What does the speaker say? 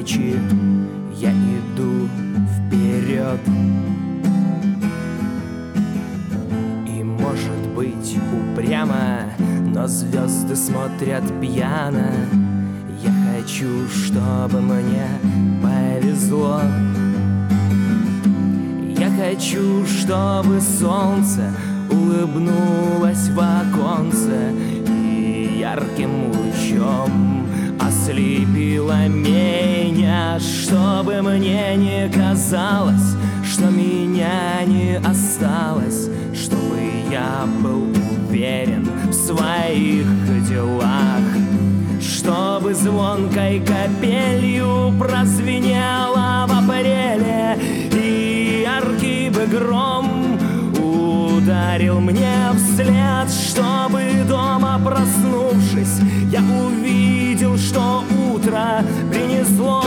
тучи, я иду вперед. И может быть упрямо, но звезды смотрят пьяно. Я хочу, чтобы мне повезло. Я хочу, чтобы солнце улыбнулось в оконце и ярким лучом ослепило меня, чтобы мне не казалось, что меня не осталось, чтобы я был уверен в своих делах, чтобы звонкой капелью прозвенело в апреле и яркий бы гром ударил мне вслед, чтобы дома проснувшись я увидел, что утро принесло